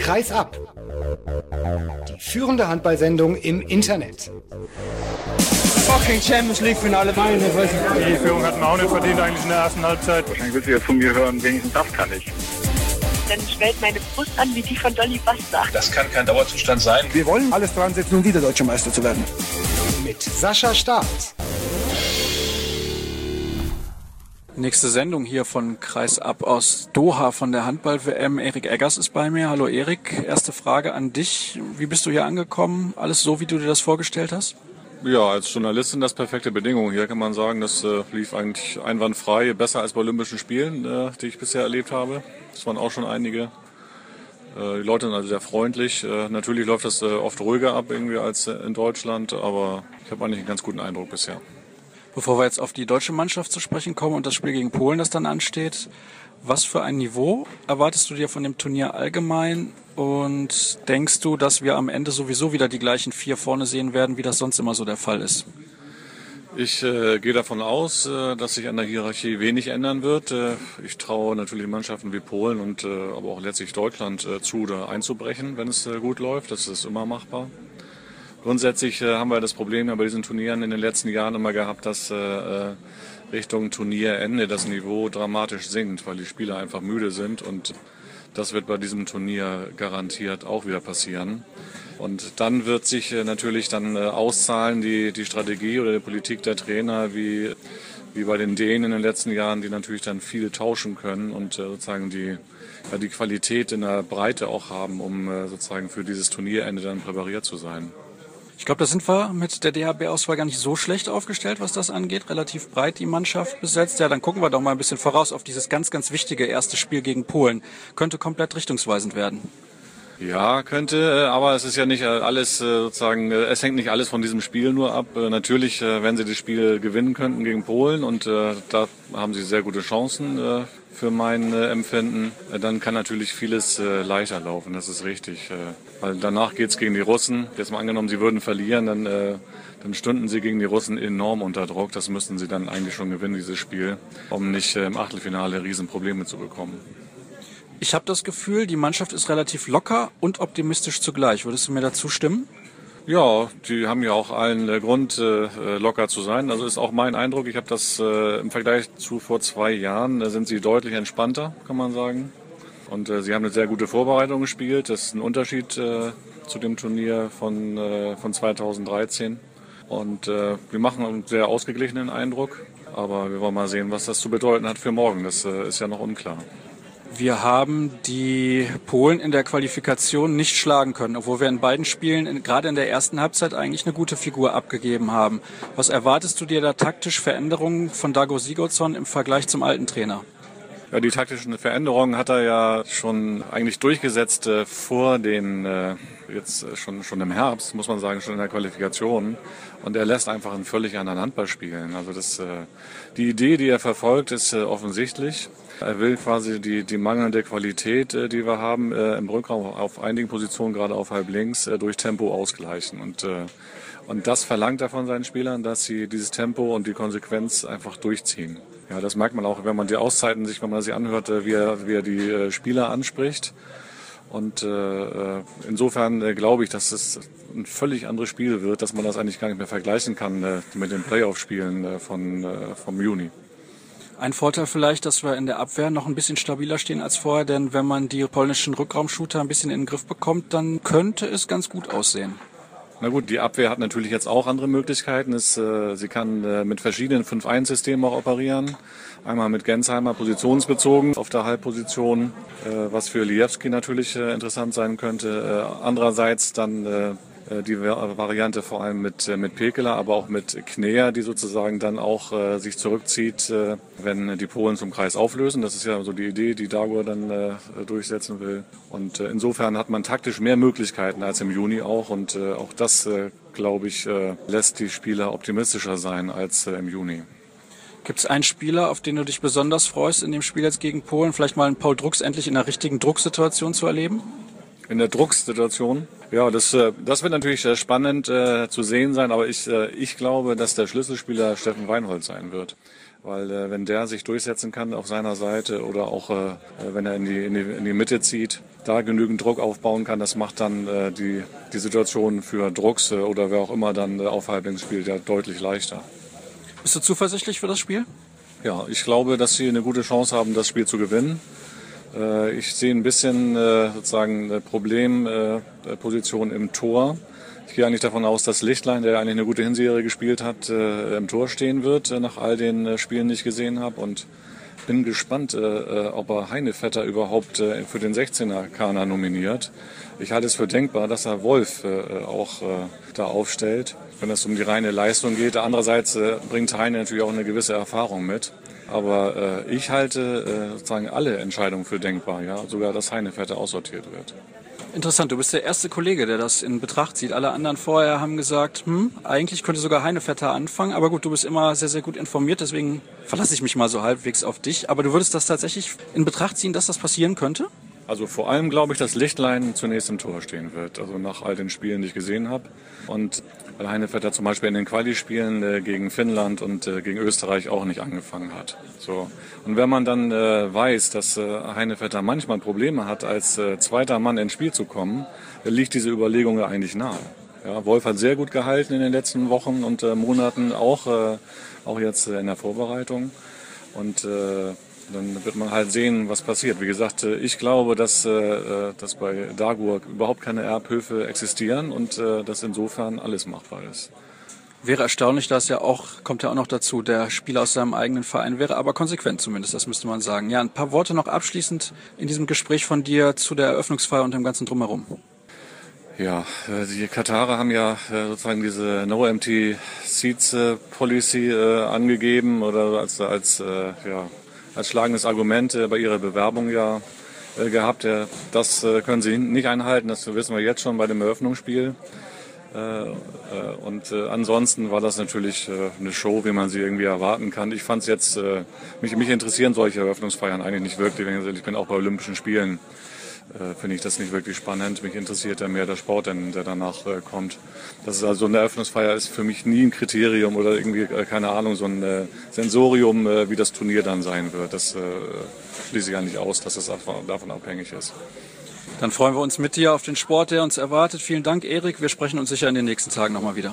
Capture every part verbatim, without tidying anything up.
Kreisab. Die führende Handballsendung im Internet. Fucking Champions League Finale. Meine Fresse. Die Führung hatten wir auch nicht verdient eigentlich in der ersten Halbzeit. Wahrscheinlich willst du ja von mir hören, wenigstens das kann ich. Dann schwellt meine Brust an wie die von Dolly Buster. Das kann kein Dauerzustand sein. Wir wollen alles dran setzen, um wieder Deutscher Meister zu werden. Mit Sascha Staat. Nächste Sendung hier von Kreisab aus Doha von der Handball-W M. Erik Eggers ist bei mir. Hallo Erik, erste Frage an dich. Wie bist du hier angekommen? Alles so, wie du dir das vorgestellt hast? Ja, als Journalistin das perfekte Bedingungen. Hier kann man sagen, das äh, lief eigentlich einwandfrei, besser als bei Olympischen Spielen, äh, die ich bisher erlebt habe. Das waren auch schon einige. Äh, die Leute sind also sehr freundlich. Äh, natürlich läuft das äh, oft ruhiger ab irgendwie als äh, in Deutschland, aber ich habe eigentlich einen ganz guten Eindruck bisher. Bevor wir jetzt auf die deutsche Mannschaft zu sprechen kommen und das Spiel gegen Polen, das dann ansteht, was für ein Niveau erwartest du dir von dem Turnier allgemein und denkst du, dass wir am Ende sowieso wieder die gleichen vier vorne sehen werden, wie das sonst immer so der Fall ist? Ich äh, gehe davon aus, äh, dass sich an der Hierarchie wenig ändern wird. Äh, ich traue natürlich Mannschaften wie Polen und äh, aber auch letztlich Deutschland äh, zu, da einzubrechen, wenn es äh, gut läuft. Das ist immer machbar. Grundsätzlich äh, haben wir das Problem ja bei diesen Turnieren in den letzten Jahren immer gehabt, dass äh, Richtung Turnierende das Niveau dramatisch sinkt, weil die Spieler einfach müde sind, und das wird bei diesem Turnier garantiert auch wieder passieren. Und dann wird sich äh, natürlich dann äh, auszahlen die, die Strategie oder die Politik der Trainer, wie, wie bei den Dänen in den letzten Jahren, die natürlich dann viel tauschen können und äh, sozusagen die, ja, die Qualität in der Breite auch haben, um äh, sozusagen für dieses Turnierende dann präpariert zu sein. Ich glaube, da sind wir mit der D H B-Auswahl gar nicht so schlecht aufgestellt, was das angeht. Relativ breit die Mannschaft besetzt. Ja, dann gucken wir doch mal ein bisschen voraus auf dieses ganz, ganz wichtige erste Spiel gegen Polen. Könnte komplett richtungsweisend werden. Ja, könnte, aber es ist ja nicht alles sozusagen, es hängt nicht alles von diesem Spiel nur ab. Natürlich, wenn sie das Spiel gewinnen könnten gegen Polen, und da haben sie sehr gute Chancen für mein Empfinden, dann kann natürlich vieles leichter laufen, das ist richtig. Weil danach geht's gegen die Russen. Jetzt mal angenommen, sie würden verlieren, dann, dann stünden sie gegen die Russen enorm unter Druck. Das müssten sie dann eigentlich schon gewinnen, dieses Spiel, um nicht im Achtelfinale Riesenprobleme zu bekommen. Ich habe das Gefühl, die Mannschaft ist relativ locker und optimistisch zugleich. Würdest du mir dazu stimmen? Ja, die haben ja auch allen äh, Grund, äh, locker zu sein. Also ist auch mein Eindruck. Ich habe das äh, im Vergleich zu vor zwei Jahren, äh, sind sie deutlich entspannter, kann man sagen. Und äh, sie haben eine sehr gute Vorbereitung gespielt. Das ist ein Unterschied äh, zu dem Turnier von, äh, von zweitausenddreizehn. Und äh, wir machen einen sehr ausgeglichenen Eindruck. Aber wir wollen mal sehen, was das zu bedeuten hat für morgen. Das äh, ist ja noch unklar. Wir haben die Polen in der Qualifikation nicht schlagen können, obwohl wir in beiden Spielen, in, gerade in der ersten Halbzeit, eigentlich eine gute Figur abgegeben haben. Was erwartest du dir da taktisch Veränderungen von Dago Sigurdsson im Vergleich zum alten Trainer? Ja, die taktischen Veränderungen hat er ja schon eigentlich durchgesetzt äh, vor den, äh, jetzt äh, schon, schon im Herbst, muss man sagen, schon in der Qualifikation. Und er lässt einfach einen völlig anderen Handball spielen. Also das, äh, die Idee, die er verfolgt, ist äh, offensichtlich. Er will quasi die, die mangelnde Qualität, äh, die wir haben, äh, im Rückraum auf einigen Positionen, gerade auf halb links, äh, durch Tempo ausgleichen. Und, äh, und das verlangt er von seinen Spielern, dass sie dieses Tempo und die Konsequenz einfach durchziehen. Ja, das merkt man auch, wenn man die Auszeiten sich, wenn man sie anhört, äh, wie er, wie er die äh, Spieler anspricht. Und äh, insofern äh, glaube ich, dass es ein völlig anderes Spiel wird, dass man das eigentlich gar nicht mehr vergleichen kann äh, mit den Playoff-Spielen äh, von, äh, vom Juni. Ein Vorteil vielleicht, dass wir in der Abwehr noch ein bisschen stabiler stehen als vorher, denn wenn man die polnischen Rückraumshooter ein bisschen in den Griff bekommt, dann könnte es ganz gut aussehen. Na gut, die Abwehr hat natürlich jetzt auch andere Möglichkeiten. Es, äh, sie kann äh, mit verschiedenen fünf eins Systemen auch operieren. Einmal mit Gensheimer positionsbezogen auf der Halbposition, äh, was für Lijewski natürlich äh, interessant sein könnte. Äh, andererseits dann äh, die Variante vor allem mit, mit Pekeler, aber auch mit Kneer, die sozusagen dann auch äh, sich zurückzieht, äh, wenn die Polen zum Kreis auflösen. Das ist ja so die Idee, die Dago dann äh, durchsetzen will. Und äh, insofern hat man taktisch mehr Möglichkeiten als im Juni auch. Und äh, auch das, äh, glaube ich, äh, lässt die Spieler optimistischer sein als äh, im Juni. Gibt es einen Spieler, auf den du dich besonders freust in dem Spiel jetzt gegen Polen? Vielleicht mal einen Paul Drucks endlich in einer richtigen Drucksituation zu erleben? In der Drucksituation? Ja, das, das wird natürlich spannend äh, zu sehen sein, aber ich, äh, ich glaube, dass der Schlüsselspieler Steffen Weinhold sein wird. Weil äh, wenn der sich durchsetzen kann auf seiner Seite oder auch äh, wenn er in die, in, die, in die Mitte zieht, da genügend Druck aufbauen kann, das macht dann äh, die, die Situation für Drucks äh, oder wer auch immer dann äh, auf Halblinks spielt, ja deutlich leichter. Bist du zuversichtlich für das Spiel? Ja, ich glaube, dass sie eine gute Chance haben, das Spiel zu gewinnen. Äh, ich sehe ein bisschen äh, sozusagen eine Problemposition äh, im Tor. Ich gehe eigentlich davon aus, dass Lichtlein, der eigentlich eine gute Hinserie gespielt hat, äh, im Tor stehen wird, äh, nach all den äh, Spielen, die ich gesehen habe. Und bin gespannt, äh, ob er Heinevetter überhaupt äh, für den sechzehner-Kader nominiert. Ich halte es für denkbar, dass er Wolf äh, auch äh, da aufstellt, wenn es um die reine Leistung geht. Andererseits äh, bringt Heine natürlich auch eine gewisse Erfahrung mit. Aber äh, ich halte äh, sozusagen alle Entscheidungen für denkbar, ja, sogar dass Heinevetter aussortiert wird. Interessant, du bist der erste Kollege, der das in Betracht zieht. Alle anderen vorher haben gesagt, hm, eigentlich könnte sogar Heinevetter anfangen. Aber gut, du bist immer sehr, sehr gut informiert, deswegen verlasse ich mich mal so halbwegs auf dich. Aber du würdest das tatsächlich in Betracht ziehen, dass das passieren könnte? Also vor allem glaube ich, dass Lichtlein zunächst im Tor stehen wird, also nach all den Spielen, die ich gesehen habe. Und weil Heinevetter zum Beispiel in den Quali-Spielen äh, gegen Finnland und äh, gegen Österreich auch nicht angefangen hat. So. Und wenn man dann äh, weiß, dass äh, Heinevetter manchmal Probleme hat, als äh, zweiter Mann ins Spiel zu kommen, äh, liegt diese Überlegung ja eigentlich nahe. Ja, Wolf hat sehr gut gehalten in den letzten Wochen und äh, Monaten, auch, äh, auch jetzt äh, in der Vorbereitung. Und äh, dann wird man halt sehen, was passiert. Wie gesagt, ich glaube, dass, dass bei Dagur überhaupt keine Erbhöfe existieren und dass insofern alles machbar ist. Wäre erstaunlich, dass ja auch, kommt ja auch noch dazu, der Spieler aus seinem eigenen Verein wäre, aber konsequent zumindest, das müsste man sagen. Ja, ein paar Worte noch abschließend in diesem Gespräch von dir zu der Eröffnungsfeier und dem ganzen Drumherum. Ja, die Katarer haben ja sozusagen diese No-Empty-Seats-Policy angegeben oder als, als ja, als schlagendes Argument äh, bei ihrer Bewerbung ja äh, gehabt. Ja, das äh, können sie nicht einhalten, das wissen wir jetzt schon bei dem Eröffnungsspiel. Äh, äh, und äh, ansonsten war das natürlich äh, eine Show, wie man sie irgendwie erwarten kann. Ich fand es jetzt, äh, mich, mich interessieren solche Eröffnungsfeiern eigentlich nicht wirklich. Ich bin auch bei Olympischen Spielen. Äh, finde ich das nicht wirklich spannend. Mich interessiert ja mehr der Sport, der danach äh, kommt. Das ist also eine Eröffnungsfeier ist für mich nie ein Kriterium oder irgendwie, äh, keine Ahnung, so ein äh, Sensorium, äh, wie das Turnier dann sein wird. Das äh, schließe ich ja nicht aus, dass das davon abhängig ist. Dann freuen wir uns mit dir auf den Sport, der uns erwartet. Vielen Dank, Erik. Wir sprechen uns sicher in den nächsten Tagen nochmal wieder.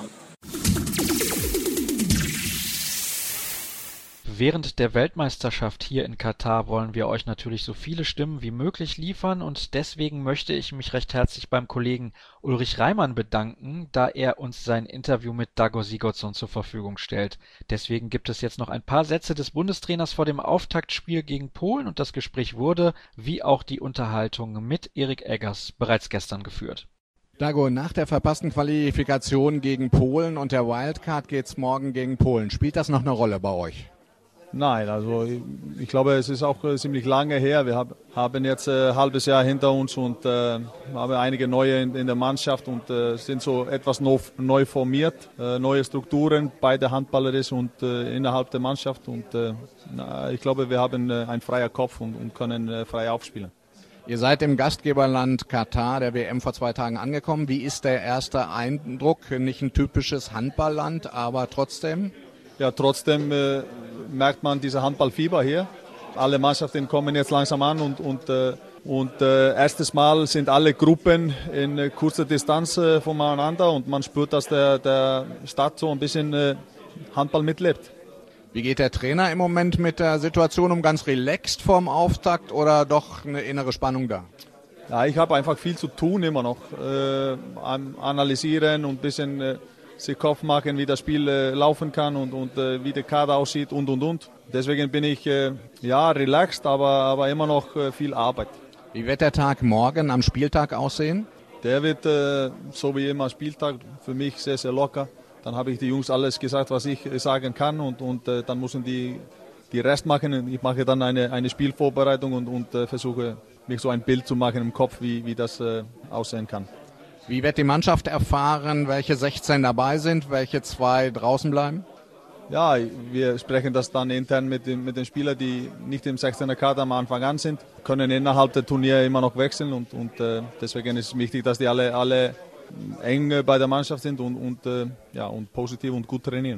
Während der Weltmeisterschaft hier in Katar wollen wir euch natürlich so viele Stimmen wie möglich liefern und deswegen möchte ich mich recht herzlich beim Kollegen Ulrich Reimann bedanken, da er uns sein Interview mit Dagur Sigurdsson zur Verfügung stellt. Deswegen gibt es jetzt noch ein paar Sätze des Bundestrainers vor dem Auftaktspiel gegen Polen und das Gespräch wurde, wie auch die Unterhaltung mit Erik Eggers, bereits gestern geführt. Dagur, nach der verpassten Qualifikation gegen Polen und der Wildcard geht's morgen gegen Polen. Spielt das noch eine Rolle bei euch? Nein, also ich glaube, es ist auch äh, ziemlich lange her. Wir hab, haben jetzt ein äh, halbes Jahr hinter uns und äh, haben einige neue in, in der Mannschaft und äh, sind so etwas no, neu formiert, äh, neue Strukturen bei der Handballerin und äh, innerhalb der Mannschaft. Und äh, na, ich glaube, wir haben äh, einen freien Kopf und, und können äh, frei aufspielen. Ihr seid im Gastgeberland Katar, der W M, vor zwei Tagen angekommen. Wie ist der erste Eindruck? Nicht ein typisches Handballland, aber trotzdem? Ja, trotzdem äh, merkt man diese Handballfieber hier. Alle Mannschaften kommen jetzt langsam an und, und, äh, und äh, erstes Mal sind alle Gruppen in äh, kurzer Distanz äh, voneinander und man spürt, dass der, der Stadt so ein bisschen äh, Handball mitlebt. Wie geht der Trainer im Moment mit der Situation um? Ganz relaxed vorm Auftakt oder doch eine innere Spannung da? Ja, ich habe einfach viel zu tun immer noch. Äh, analysieren und ein bisschen äh, sich Kopf machen, wie das Spiel äh, laufen kann und, und äh, wie der Kader aussieht und und und. Deswegen bin ich äh, ja relaxed, aber, aber immer noch äh, viel Arbeit. Wie wird der Tag morgen am Spieltag aussehen? Der wird äh, so wie immer Spieltag für mich sehr, sehr locker. Dann habe ich die Jungs alles gesagt, was ich äh, sagen kann und, und äh, dann müssen die, die Rest machen. Ich mache dann eine, eine Spielvorbereitung und, und äh, versuche mich so ein Bild zu machen im Kopf, wie, wie das äh, aussehen kann. Wie wird die Mannschaft erfahren, welche sechzehn dabei sind, welche zwei draußen bleiben? Ja, wir sprechen das dann intern mit den, mit den Spielern, die nicht im sechzehner Kader am Anfang an sind, können innerhalb der Turnier immer noch wechseln und, und äh, deswegen ist es wichtig, dass die alle, alle eng bei der Mannschaft sind und, und, äh, ja, und positiv und gut trainieren.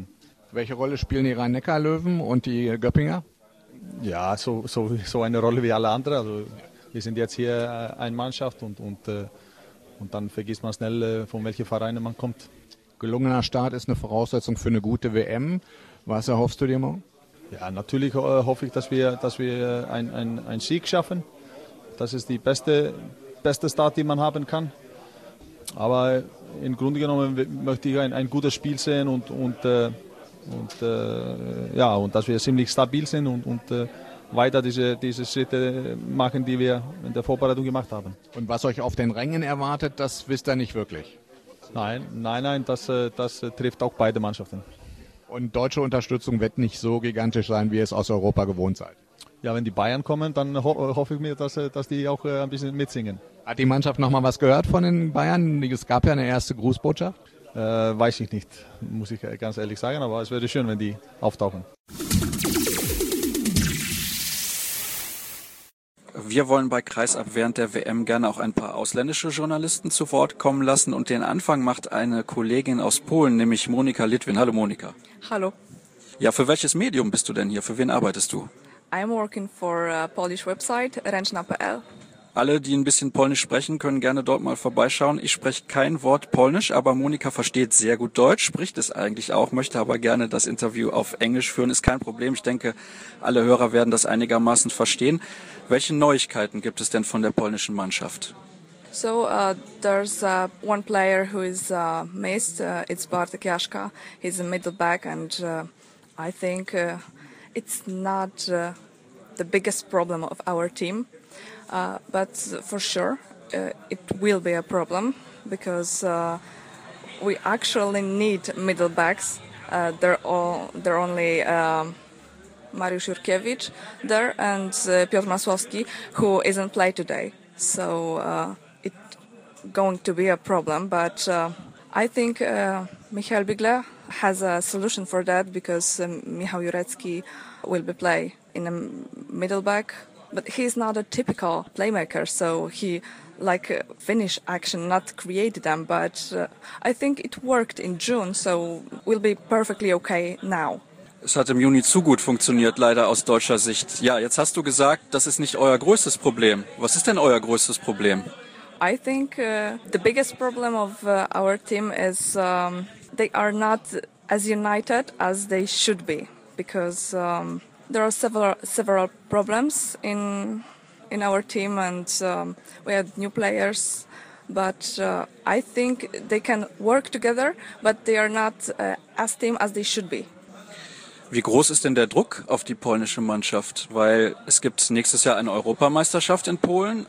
Welche Rolle spielen die Rhein-Neckar-Löwen und die Göppinger? Ja, so, so, so eine Rolle wie alle anderen. Also, wir sind jetzt hier eine Mannschaft und, und, und dann vergisst man schnell, von welchen Vereinen man kommt. Gelungener Start ist eine Voraussetzung für eine gute W M. Was erhoffst du dir morgen? Ja, natürlich äh, hoffe ich, dass wir, dass wir einen ein, ein Sieg schaffen. Das ist die beste, beste Start, die man haben kann. Aber im Grunde genommen möchte ich ein, ein gutes Spiel sehen und, und, äh, und, äh, ja, und dass wir ziemlich stabil sind und, und äh, weiter diese, diese Schritte machen, die wir in der Vorbereitung gemacht haben. Und was euch auf den Rängen erwartet, das wisst ihr nicht wirklich? Nein, nein, nein, das, das trifft auch beide Mannschaften. Und deutsche Unterstützung wird nicht so gigantisch sein, wie ihr es aus Europa gewohnt seid? Ja, wenn die Bayern kommen, dann ho hoffe ich mir, dass, dass die auch ein bisschen mitsingen. Hat die Mannschaft noch mal was gehört von den Bayern? Es gab ja eine erste Grußbotschaft. Äh, weiß ich nicht, muss ich ganz ehrlich sagen, aber es wäre schön, wenn die auftauchen. Wir wollen bei Kreisab während der W M gerne auch ein paar ausländische Journalisten zu Wort kommen lassen und den Anfang macht eine Kollegin aus Polen, nämlich Monika Litwin. Hallo Monika. Hallo. Ja, für welches Medium bist du denn hier? Für wen arbeitest du? I'm working for a Polish website, ręczna kropka p l. Alle, die ein bisschen Polnisch sprechen, können gerne dort mal vorbeischauen. Ich spreche kein Wort Polnisch, aber Monika versteht sehr gut Deutsch, spricht es eigentlich auch, möchte aber gerne das Interview auf Englisch führen. Ist kein Problem. Ich denke, alle Hörer werden das einigermaßen verstehen. Welche Neuigkeiten gibt es denn von der polnischen Mannschaft? So uh, there's uh, one player who is uh, missed. Uh, it's Bartek Jaszka. He's a middle back, and uh, I think uh, it's not uh, the biggest problem of our team. Uh, but for sure, uh, it will be a problem because uh, we actually need middle backs. Uh, they're all they're only um, Mariusz Jurkiewicz there and uh, Piotr Masłowski, who isn't played today. So uh, it's going to be a problem. But uh, I think uh, Michał Bigler has a solution for that because um, Michał Jurecki will be play in a middle back. But he's not a typical playmaker, so he like uh, finish action, not create them. But uh, I think it worked in June, so we'll be perfectly okay now. Es hat im Juni zu gut funktioniert, leider aus deutscher Sicht. Ja, jetzt hast du gesagt, das ist nicht euer größtes Problem. Was ist denn euer größtes Problem? I think uh, the biggest problem of uh, our team is um, they are not as united as they should be, because um, there are several several problems in in our team, and um, we have new players. But uh, I think they can work together, but they are not uh, as team as they should be. Wie groß ist denn der Druck auf die polnische Mannschaft? Weil es gibt nächstes Jahr eine Europameisterschaft in Polen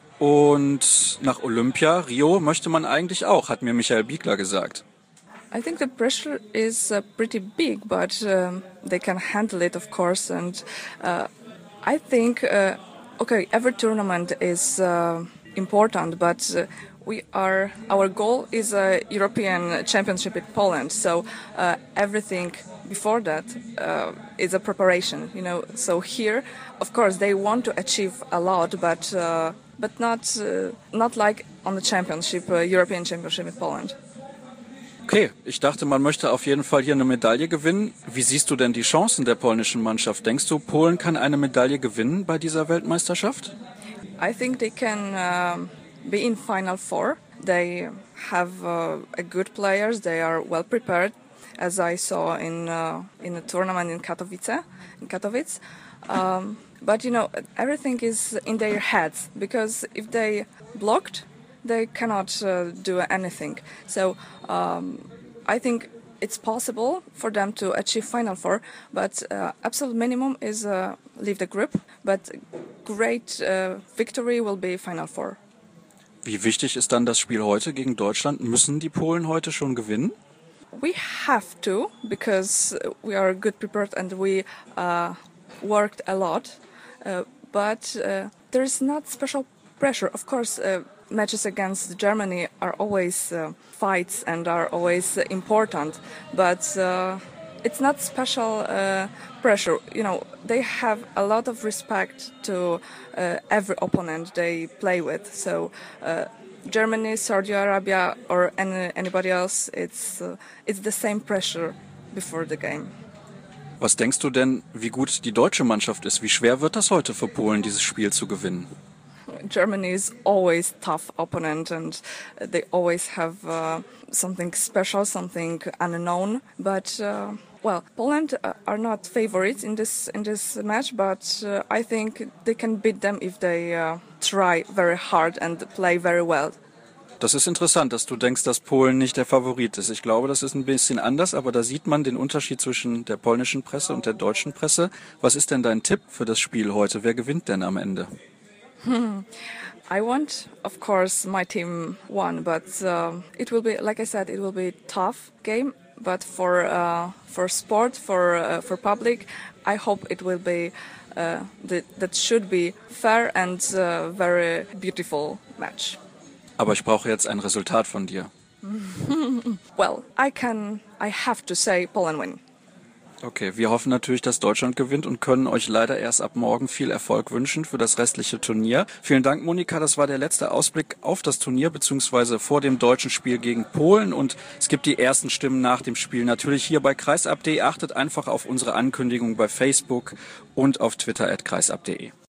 und nach Olympia, Rio, möchte man eigentlich auch, hat mir Michael Bigler gesagt. I think the pressure is uh, pretty big, but um, they can handle it, of course. And uh, I think, uh, okay, every tournament is uh, important, but uh, we are our goal is a European Championship in Poland. So uh, everything before that uh, is a preparation, you know. So here, of course, they want to achieve a lot, but uh, but not uh, not like on the championship, uh, European Championship in Poland. Okay, ich dachte, man möchte auf jeden Fall hier eine Medaille gewinnen. Wie siehst du denn die Chancen der polnischen Mannschaft? Denkst du, Polen kann eine Medaille gewinnen bei dieser Weltmeisterschaft? I think they can uh, be in Final Four. They have uh, a good players. They are well prepared, as I saw in uh, in a tournament in Katowice. In Katowice. Um, but you know, everything is in their heads, because if they blocked, they cannot uh, do anything. So um, I think it's possible for them to achieve Final Four, but uh, absolute minimum is uh, leave the group. But great uh, victory will be Final Four. Wie wichtig ist dann das Spiel heute gegen Deutschland? Müssen die Polen heute schon gewinnen? We have to, because we are good prepared and we uh, worked a lot. Uh, but uh, there is not special pressure. Of course, uh, matches against Germany are always uh, fights and are always uh, important, but uh, it's not special uh, pressure. You know, they have a lot of respect to uh, every opponent they play with. So uh, Germany, Saudi Arabia, or any, anybody else, it's uh, it's the same pressure before the game. Was denkst du denn, wie gut die deutsche Mannschaft ist? Wie schwer wird das heute für Polen, dieses Spiel zu gewinnen? Germany is always tough opponent, and they always have uh, something special, something unknown. But uh, well, Poland uh, are not favorites in this in this match, but uh, I think they can beat them if they uh, try very hard and play very well. Das ist interessant, dass du denkst, dass Polen nicht der Favorit ist. Ich glaube, das ist ein bisschen anders, aber da sieht man den Unterschied zwischen der polnischen Presse und der deutschen Presse. Was ist denn dein Tipp für das Spiel heute? Wer gewinnt denn am Ende? Hmm. I want, of course, my team won, but uh, it will be, like I said, it will be a tough game. But for uh, for sport, for uh, for public, I hope it will be uh, that that should be fair and uh, very beautiful match. Aber ich brauche jetzt ein Resultat von dir. Well, I can, I have to say Poland win. Okay, wir hoffen natürlich, dass Deutschland gewinnt und können euch leider erst ab morgen viel Erfolg wünschen für das restliche Turnier. Vielen Dank, Monika. Das war der letzte Ausblick auf das Turnier beziehungsweise vor dem deutschen Spiel gegen Polen. Und es gibt die ersten Stimmen nach dem Spiel natürlich hier bei kreisab punkt de. Achtet einfach auf unsere Ankündigung bei Facebook und auf Twitter at kreisab punkt de.